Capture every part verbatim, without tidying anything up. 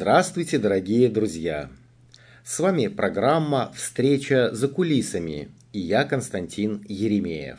Здравствуйте, дорогие друзья! С вами программа «Встреча за кулисами» и я, Константин Еремеев.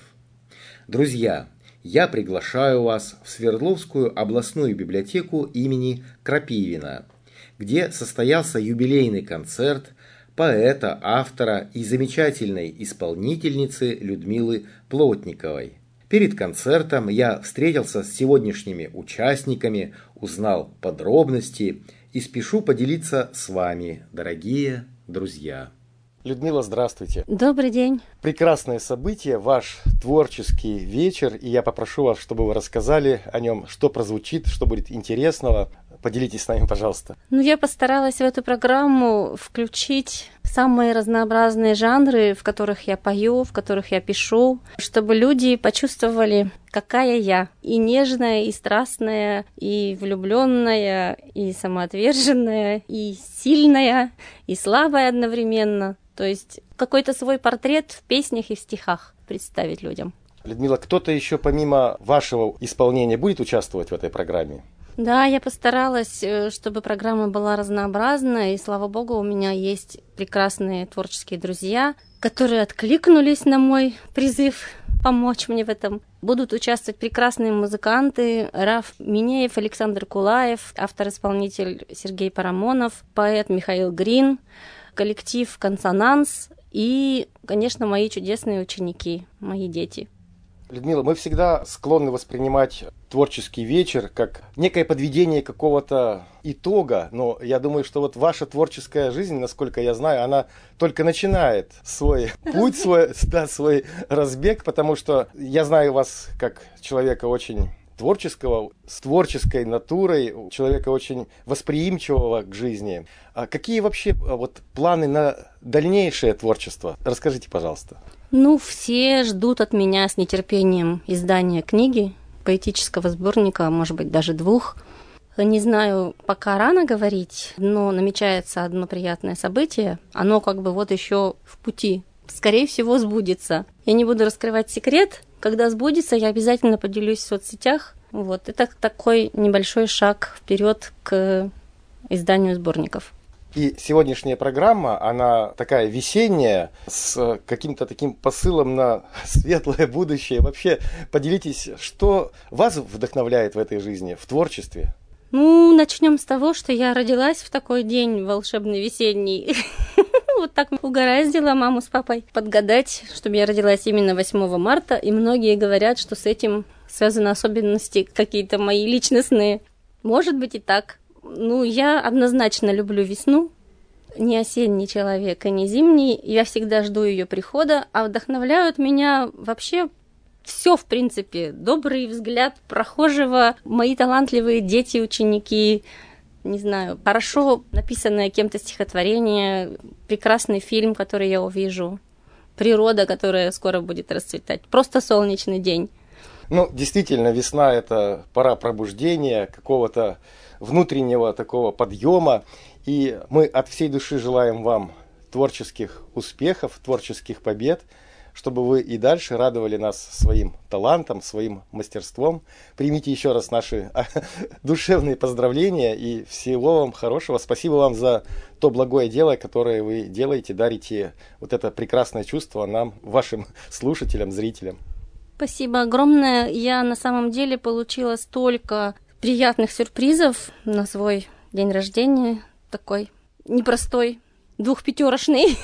Друзья, я приглашаю вас в Свердловскую областную библиотеку имени Крапивина, где состоялся юбилейный концерт поэта, автора и замечательной исполнительницы Людмилы Плотниковой. Перед концертом я встретился с сегодняшними участниками, узнал подробности и спешу поделиться с вами, дорогие друзья. Людмила, здравствуйте. Добрый день. Прекрасное событие, ваш творческий вечер, и я попрошу вас, чтобы вы рассказали о нем, что прозвучит, что будет интересного. Поделитесь с нами, пожалуйста. Ну, я постаралась в эту программу включить самые разнообразные жанры, в которых я пою, в которых я пишу, чтобы люди почувствовали, какая я. И нежная, и страстная, и влюбленная, и самоотверженная, и сильная, и слабая одновременно. То есть какой-то свой портрет в песнях и в стихах представить людям. Людмила, кто-то еще помимо вашего исполнения будет участвовать в этой программе? Да, я постаралась, чтобы программа была разнообразная, и, слава богу, у меня есть прекрасные творческие друзья, которые откликнулись на мой призыв помочь мне в этом. Будут участвовать прекрасные музыканты: Раф Минеев, Александр Кулаев, автор-исполнитель Сергей Парамонов, поэт Михаил Грин, коллектив «Консонанс» и, конечно, мои чудесные ученики, мои дети. Людмила, мы всегда склонны воспринимать творческий вечер как некое подведение какого-то итога, но я думаю, что вот ваша творческая жизнь, насколько я знаю, она только начинает свой путь, свой, да, свой разбег, потому что я знаю вас как человека очень творческого, с творческой натурой, человека очень восприимчивого к жизни. А какие вообще вот планы на дальнейшее творчество? Расскажите, пожалуйста. Ну, все ждут от меня с нетерпением издания книги, поэтического сборника, может быть, даже двух. Не знаю, пока рано говорить, но намечается одно приятное событие. Оно как бы вот еще в пути. Скорее всего, сбудется. Я не буду раскрывать секрет. Когда сбудется, я обязательно поделюсь в соцсетях. Вот. Это такой небольшой шаг вперед к изданию сборников. И сегодняшняя программа, она такая весенняя, с каким-то таким посылом на светлое будущее. Вообще, поделитесь, что вас вдохновляет в этой жизни, в творчестве? Ну, начнем с того, что я родилась в такой день волшебный весенний. Вот так угораздило маму с папой подгадать, чтобы я родилась именно восьмого марта. И многие говорят, что с этим связаны особенности какие-то мои личностные. Может быть и так. Ну, я однозначно люблю весну, не осенний человек и не зимний, я всегда жду ее прихода, а вдохновляют меня вообще все, в принципе, добрый взгляд прохожего, мои талантливые дети, ученики, не знаю, хорошо написанное кем-то стихотворение, прекрасный фильм, который я увижу, природа, которая скоро будет расцветать, просто солнечный день. Ну, действительно, весна – это пора пробуждения, какого-то внутреннего такого подъема. И мы от всей души желаем вам творческих успехов, творческих побед, чтобы вы и дальше радовали нас своим талантом, своим мастерством. Примите еще раз наши душевные поздравления и всего вам хорошего. Спасибо вам за то благое дело, которое вы делаете, дарите вот это прекрасное чувство нам, вашим слушателям, зрителям. Спасибо огромное. Я на самом деле получила столько приятных сюрпризов на свой день рождения, такой непростой, двухпятерочный,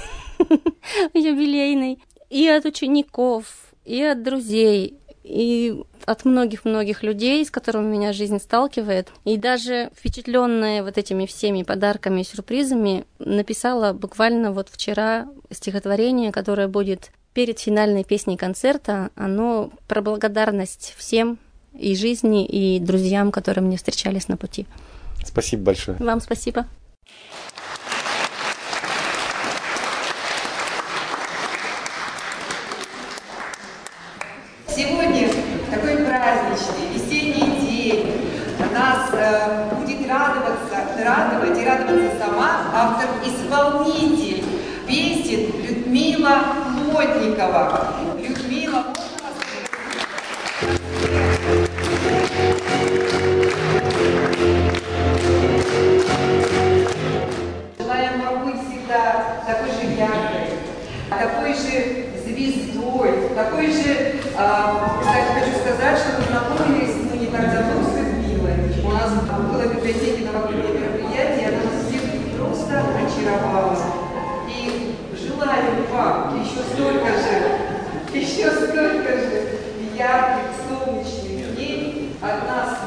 юбилейный. И от учеников, и от друзей, и от многих-многих людей, с которыми меня жизнь сталкивает. И даже впечатленная вот этими всеми подарками и сюрпризами написала буквально вот вчера стихотворение, которое будет перед финальной песней концерта. Оно про благодарность всем, и жизни, и друзьям, которые мне встречались на пути. Спасибо большое. Вам спасибо. Сегодня такой праздничный весенний день. Нас э, будет радоваться, радовать и радоваться сама автор-исполнитель песен Людмила Плотникова. Людмила, можно вас пригласить? 「 Ой, такой же, а, кстати, хочу сказать, что познакомились мы не так давно с Людмилой. У нас было в библиотеке новогоднее мероприятие, она нас всех просто очаровала. И желаю вам еще столько же, еще столько же ярких солнечных дней от нас.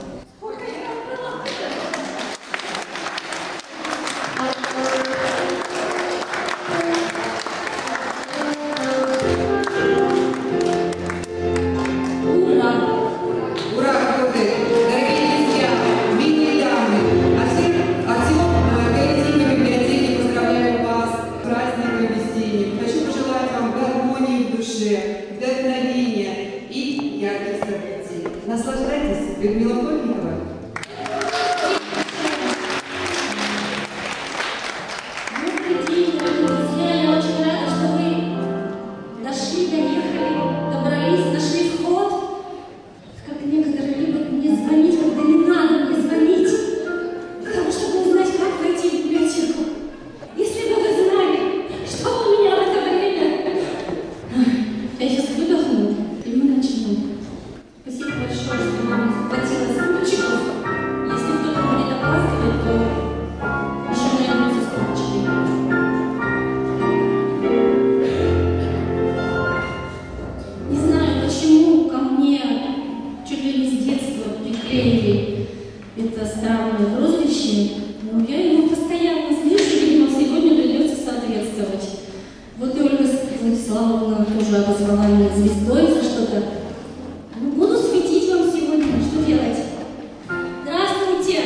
Наслаждайтесь, Людмила Плотникова. Добрый день, друзья. Я очень рада, что вы дошли, доехали, добрались, нашли вход. Как некоторые любят мне звонить, когда не надо мне звонить, потому чтобы узнать, как войти в библиотеку. Если бы вы знали, что у меня в это время. Я сейчас выдохну, и мы начнем. Спасибо большое, что вам хватило стульчиков. Если кто-то будет опаздывать, то еще найдутся стульчики. Не знаю, почему ко мне чуть ли не с детства приклеили это странное прозвище, но я его постоянно слышу, видимо, сегодня придется соответствовать. Вот и Ольга Владиславовна тоже обозвала меня звездой за что-то. Буду светить вам сегодня. Что делать? Здравствуйте!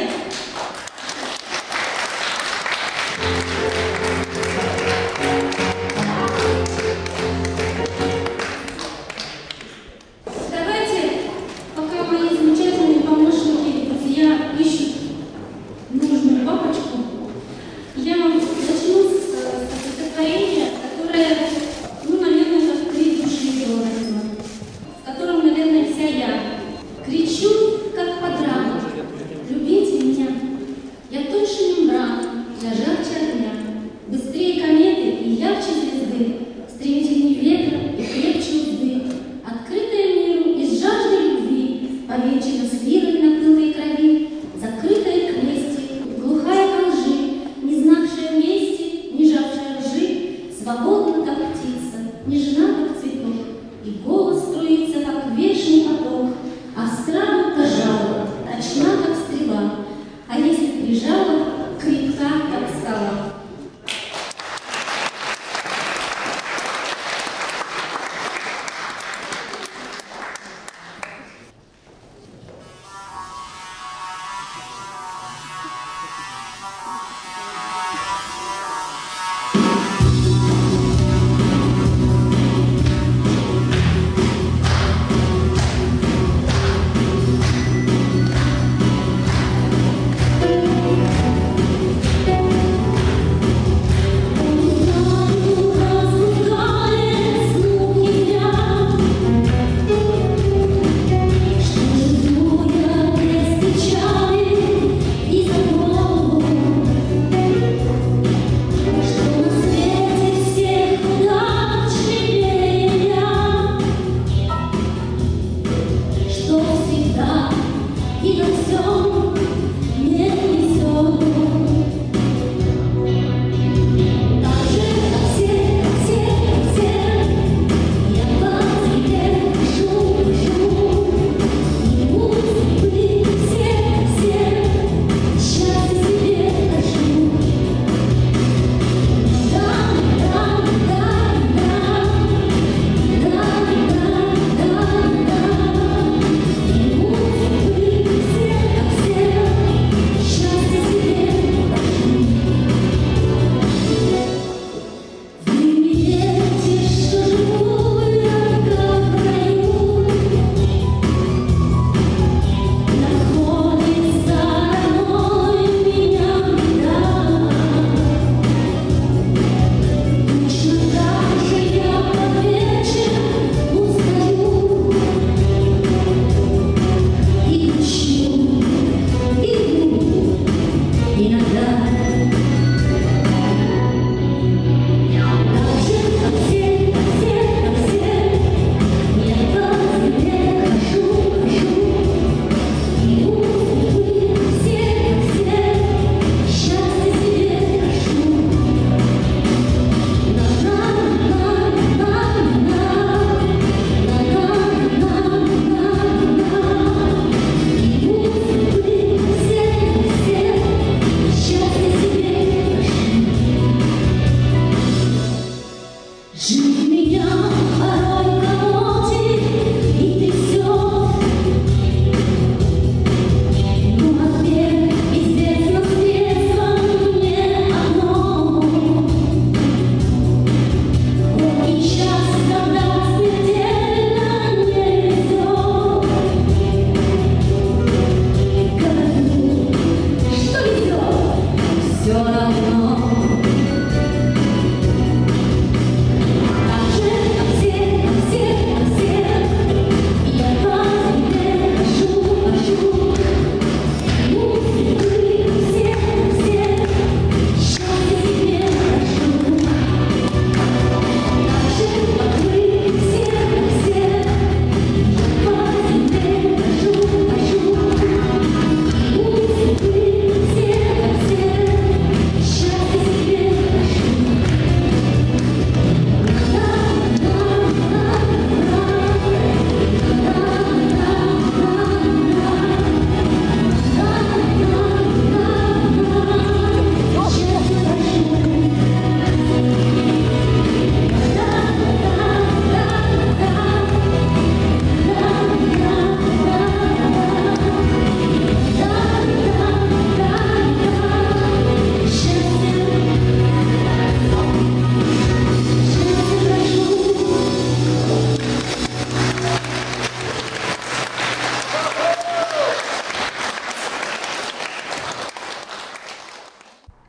Давайте, пока мои замечательные помощники и друзья ищут нужную папочку, я начну с стихотворения, которое, ну, наверное, как три души его.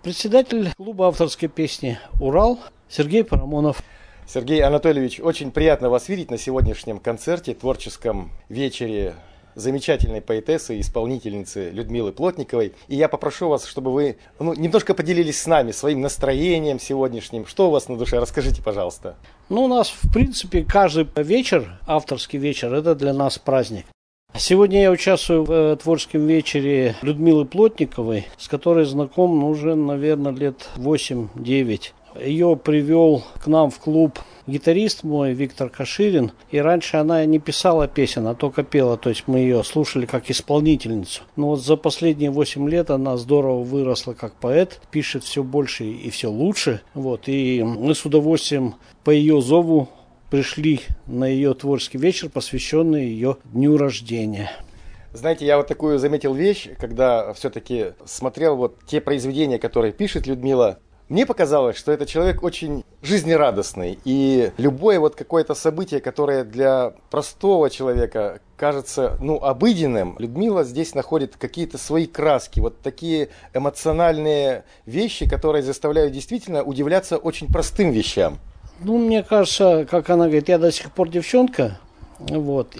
Председатель клуба авторской песни «Урал» Сергей Парамонов. Сергей Анатольевич, очень приятно вас видеть на сегодняшнем концерте, творческом вечере замечательной поэтессы и исполнительницы Людмилы Плотниковой. И я попрошу вас, чтобы вы ну, немножко поделились с нами своим настроением сегодняшним. Что у вас на душе? Расскажите, пожалуйста. Ну, у нас, в принципе, каждый вечер, авторский вечер, это для нас праздник. Сегодня я участвую в творческом вечере Людмилы Плотниковой, с которой знаком ну, уже, наверное, лет восемь-девять. Ее привел к нам в клуб гитарист мой Виктор Каширин. И раньше она не писала песен, а только пела. То есть мы ее слушали как исполнительницу. Но вот за последние восемь лет она здорово выросла как поэт. Пишет все больше и все лучше. Вот. И мы с удовольствием по ее зову пришли на ее творческий вечер, посвященный ее дню рождения. Знаете, я вот такую заметил вещь, когда все-таки смотрел вот те произведения, которые пишет Людмила. Мне показалось, что это человек очень жизнерадостный, и любое вот какое-то событие, которое для простого человека кажется, ну, обыденным, Людмила здесь находит какие-то свои краски, вот такие эмоциональные вещи, которые заставляют действительно удивляться очень простым вещам. Ну, мне кажется, как она говорит, я до сих пор девчонка. Вот.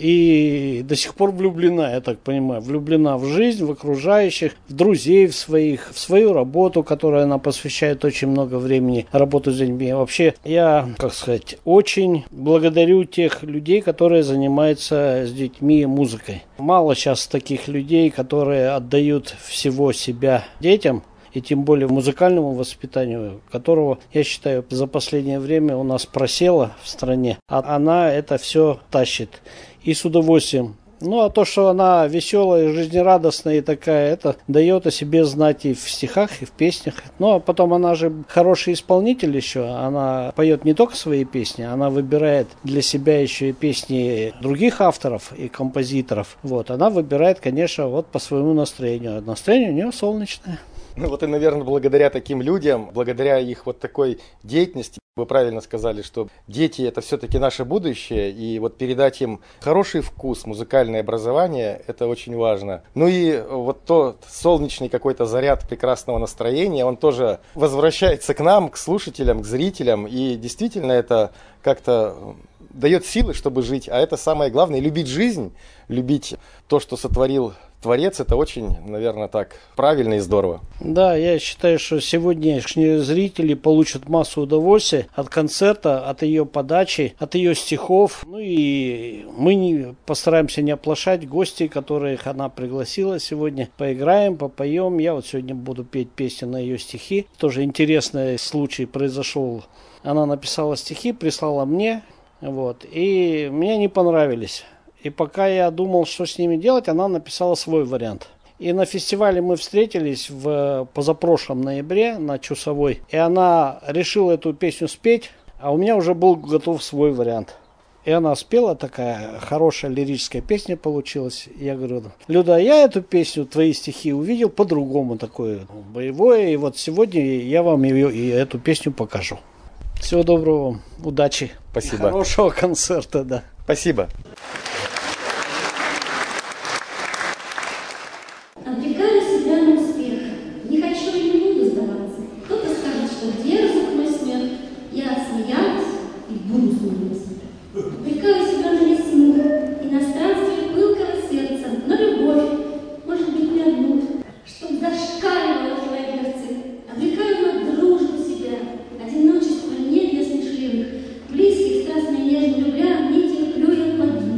И до сих пор влюблена, я так понимаю, влюблена в жизнь, в окружающих, в друзей в своих, в свою работу, которой она посвящает очень много времени, работу с детьми. Вообще, я, как сказать, очень благодарю тех людей, которые занимаются с детьми музыкой. Мало сейчас таких людей, которые отдают всего себя детям. И тем более музыкальному воспитанию, которого, я считаю, за последнее время у нас просело в стране. А она это все тащит. И с удовольствием. Ну, а то, что она веселая, жизнерадостная и такая, это дает о себе знать и в стихах, и в песнях. Ну, а потом она же хороший исполнитель еще. Она поет не только свои песни, она выбирает для себя еще и песни других авторов и композиторов. Вот, она выбирает, конечно, вот по своему настроению. Настроение у нее солнечное. Ну вот и, наверное, благодаря таким людям, благодаря их вот такой деятельности, вы правильно сказали, что дети это все-таки наше будущее, и вот передать им хороший вкус, музыкальное образование, это очень важно. Ну и вот тот солнечный какой-то заряд прекрасного настроения, он тоже возвращается к нам, к слушателям, к зрителям, и действительно это как-то дает силы, чтобы жить, а это самое главное, любить жизнь, любить то, что сотворил Творец, это очень, наверное, так правильно и здорово. Да, я считаю, что сегодняшние зрители получат массу удовольствия от концерта, от ее подачи, от ее стихов. Ну и мы не, постараемся не оплошать гостей, которых она пригласила сегодня. Поиграем, попоем. Я вот сегодня буду петь песни на ее стихи. Тоже интересный случай произошел. Она написала стихи, прислала мне, вот, и мне не понравились. И пока я думал, что с ними делать, она написала свой вариант. И на фестивале мы встретились в позапрошлом ноябре на Чусовой. И она решила эту песню спеть, а у меня уже был готов свой вариант. И она спела, такая хорошая лирическая песня получилась. Я говорю, Люда, я эту песню, твои стихи увидел по-другому, такое боевое. И вот сегодня я вам ее, и эту песню покажу. Всего доброго вам, удачи. Спасибо. Хорошего концерта, да. Спасибо. Обрекаю себя на успех. Не хочу и не буду сдаваться. Кто-то скажет, что дерзок мой смех. Я смеялась и буду смеяться. Обрекаю себя на весну и на странствие пылкого сердца, на любовь, может быть, не одну, чтоб зашкаливало в сердце. Обрекаю на дружбу себя, одиночество нет для смешливых, близких, страстно и нежно любя, не терплю я подъем.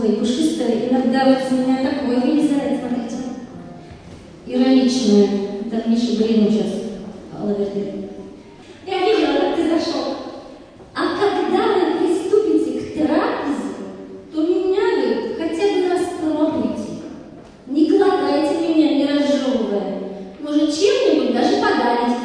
веселая и пушистая. Иногда вот с меня такое вылезает, смотрите. Ироничное. Это Миша Грину сейчас лавердит. Я видела, как ты зашел. А когда вы приступите к трапезе, то меня вы хотя бы распробуйте. Не глотайте меня, не разжевывая. Может, чем-нибудь даже подарить.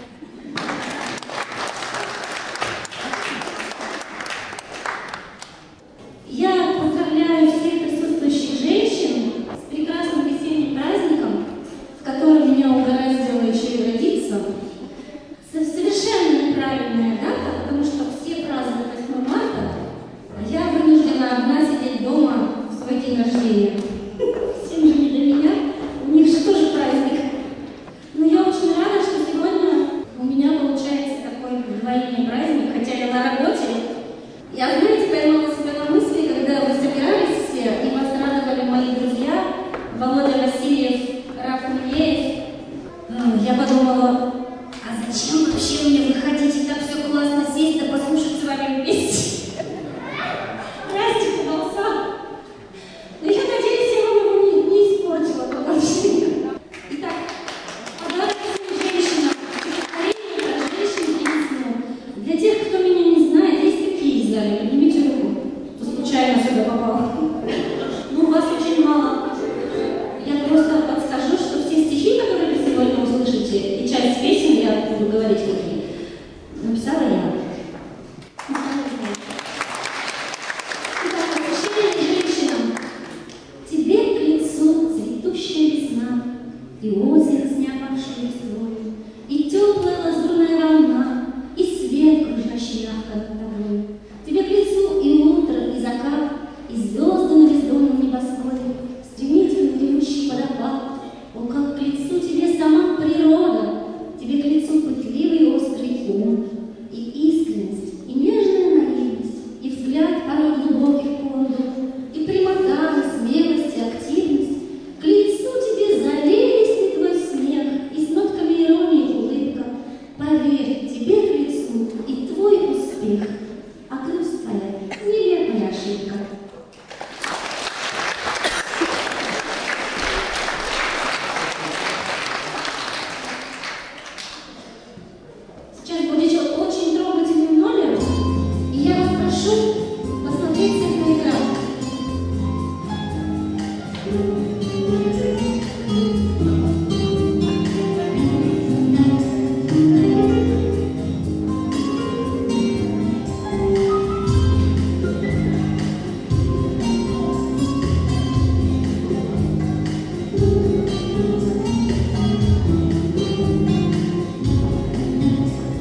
Я поздравляю всех присутствующих женщин с прекрасным весенним праздником, в котором меня угораздило еще и родиться. Совершенно неправильная дата, потому что все празднуют восьмое марта, а я вынуждена одна сидеть дома в свой день рождения. Всем же не до меня, у них же тоже праздник. Но я очень рада, что сегодня у меня получается такой вдвойне праздник, хотя я на работе. Я, знаете, поймала себя на мысли, когда вы собирались все, и вас радовали мои друзья, Володя Васильев, Раф Милеев. Я подумала, а зачем вообще мне выходить и так все классно сесть да послушать с вами вместе? Здрасте, голоса. Но я надеюсь, я вам его не, не испортила, потому что... Итак, подарок всем женщинам, стихотворение про женщин и весну. Для тех, кто меня не знает, есть такие в зале, поднимите руку, кто случайно сюда попал. Ну, вас очень мало. Я просто подскажу, что все стихи, которые вы сегодня услышите, и часть песен, я буду говорить какие, написала я. Итак, обращение к женщинам. Тебе к лицу цветущая весна, и озеро с неопавшей листвой, и теплая лазурная волна, и свет, кружащий мягко над тобой. Тебе к лицу и утро, и закат, и звезды на бездонном небосводе, стремительно ревущий водопад. О, как к лицу тебе сама природа, тебе к лицу пытливый острый ум, и искренность, и нежная наивность, и взгляд порой глубоких подвиг, и прямота, и смелость, и активность. К лицу тебе заливистый твой смех, и с нотками иронии улыбка. Поверь, тебе к лицу и твой успех, а грусть твоя нелепая ошибка. Сейчас будет очень трогательный номер, и я вас прошу посмотреть всех на экран.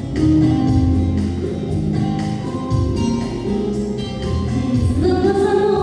Снова за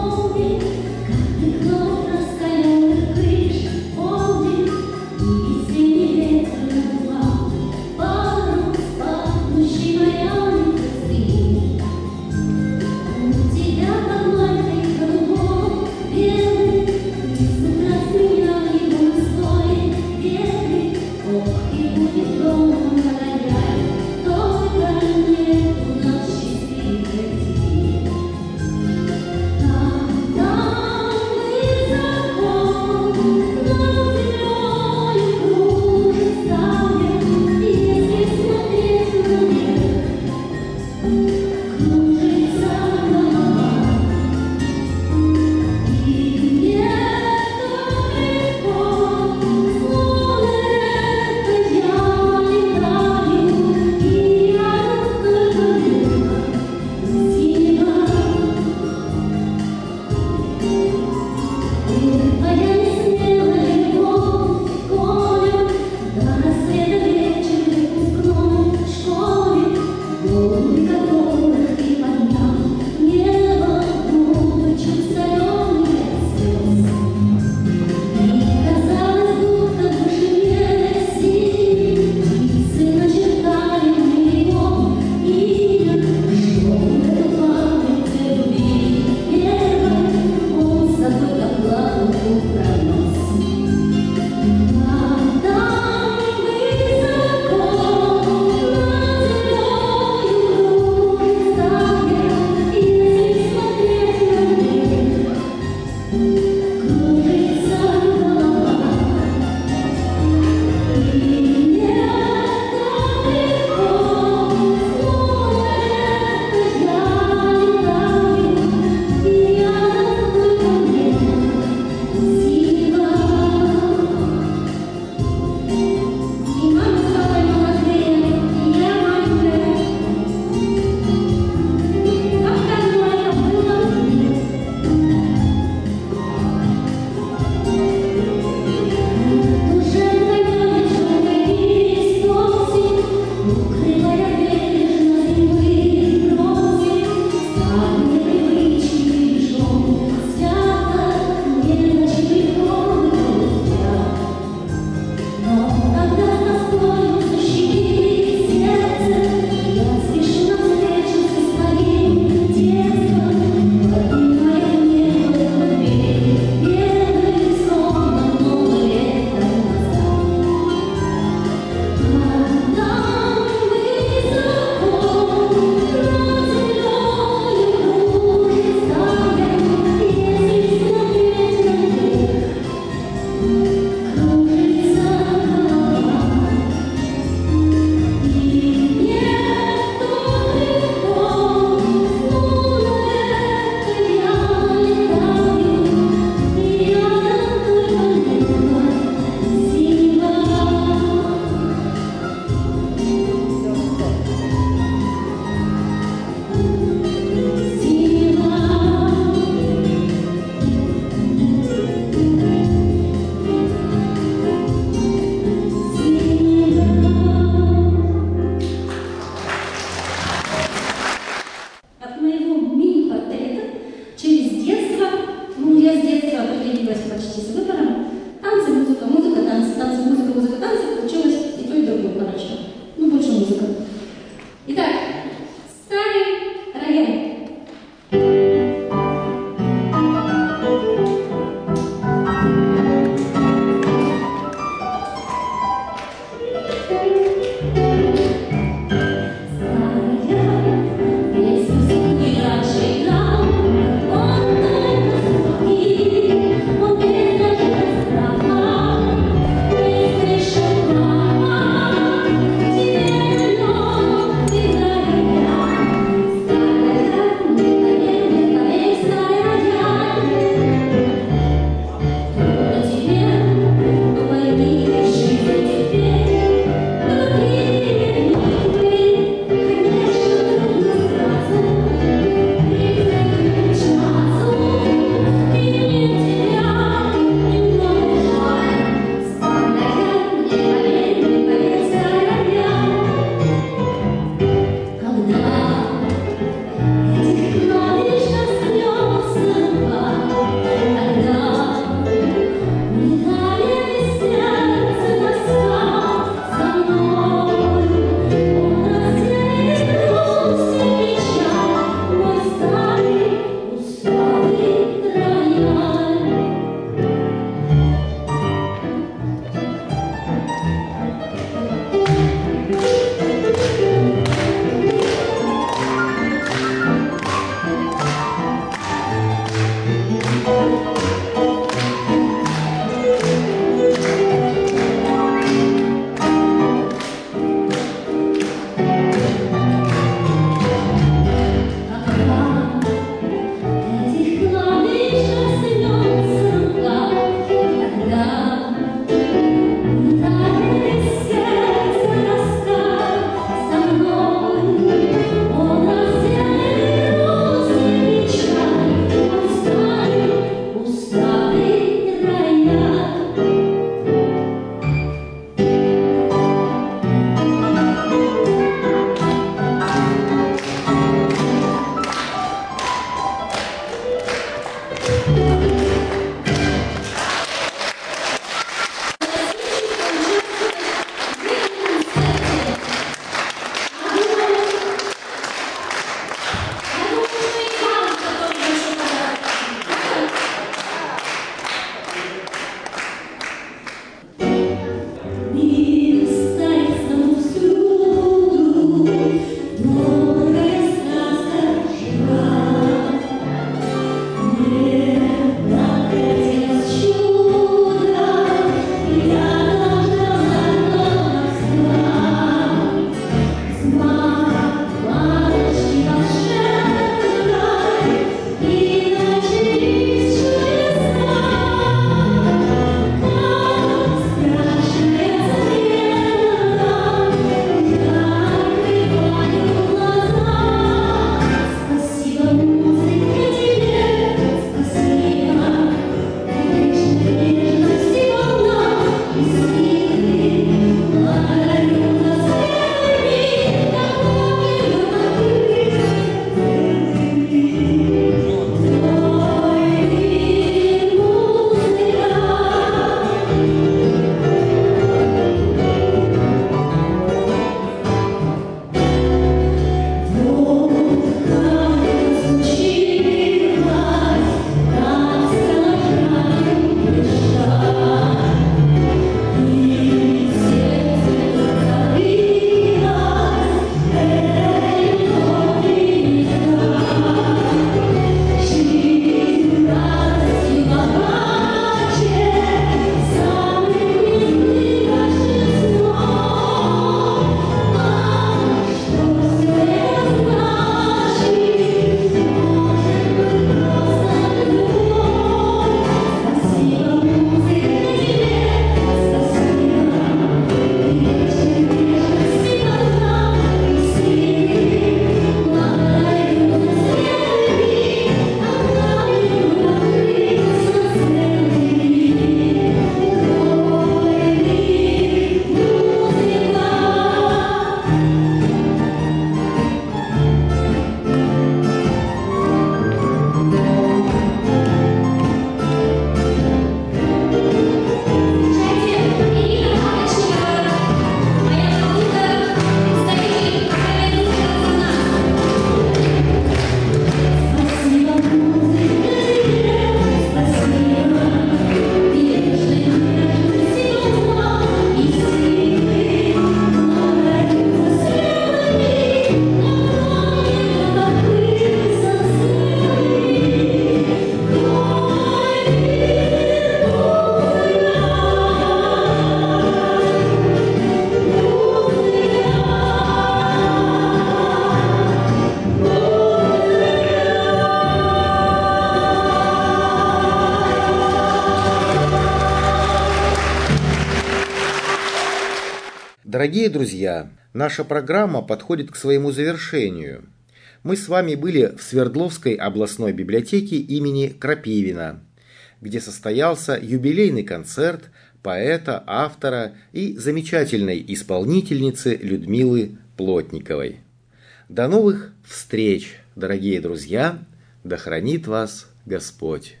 Дорогие друзья, наша программа подходит к своему завершению. Мы с вами были в Свердловской областной библиотеке имени Крапивина, где состоялся юбилейный концерт поэта, автора и замечательной исполнительницы Людмилы Плотниковой. До новых встреч, дорогие друзья! Да хранит вас Господь!